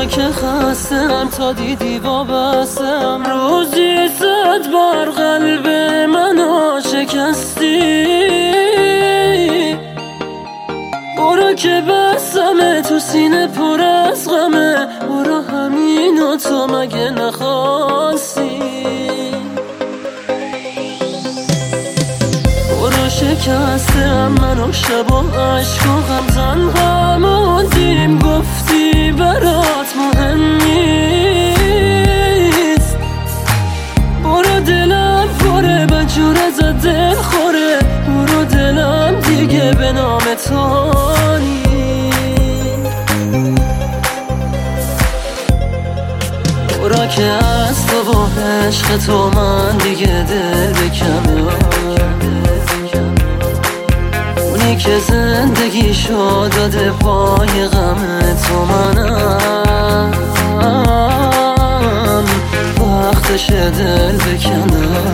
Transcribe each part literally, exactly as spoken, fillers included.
که خستم تا دیدی وابستم، روزی زد بر قلب منو شکستی. برو که بستمه تو سینه پر از غمه، برو همینو تو مگه نخواستی. برو شکستم منو شب و عشق و غم، تنها موندیم گفتی برات مهم نیست. برو دلم پره بجور ازت دل خوره، برو دلم دیگه به نام تو نیست. برو که از تو و عشق تو من دیگه دل بکنم، اونی که زندگی شد داده پای غم تو منم. وقتش دل بکنم.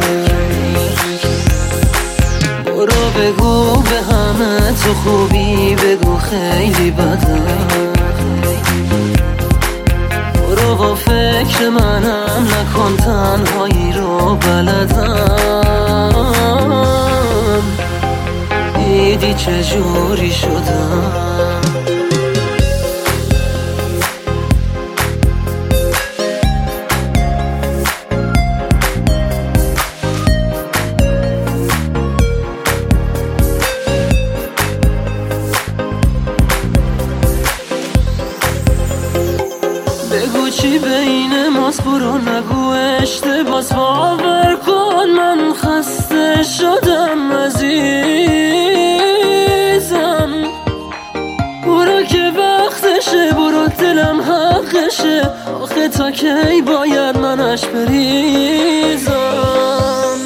برو بگو به همه تو خوبی، بگو خیلی بدم. برو با فکر منم نکن تنهایی رو بلدم. دیدی چجوری شدم. بگو چی بین ماست، برو نگو اشتباس، باور کن من خسته شدم عزیزم. برو که وقتشه، برو دلم حقشه، آخه تا کی باید منش بریزم.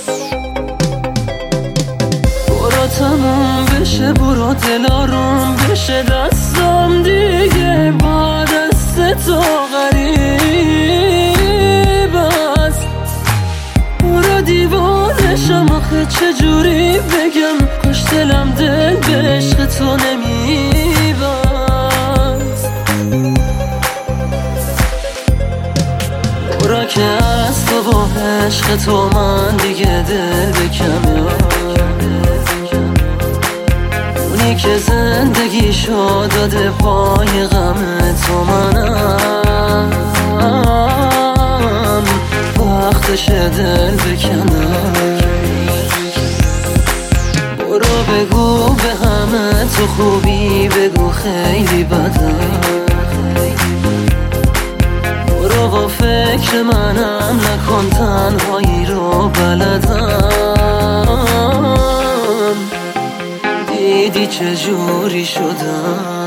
برو تموم بشه، برو دل آروم بشه، دستم دیگه با دست تو غریب است. برو دیوانشم آخه چجوری بگم، کاش دلم دل به عشق تو نمیبست. برو که از تو و عشق تو من دیگه دل بکنم، اونی که زندگی شد داده پای غم تو منم. وقتش دل بکنم. برو بگو به همه تو خوبی، بگو خیلی بدم. برو با فکر منم نکن تنهایی رو بلدم. دیدی چجوری شدم.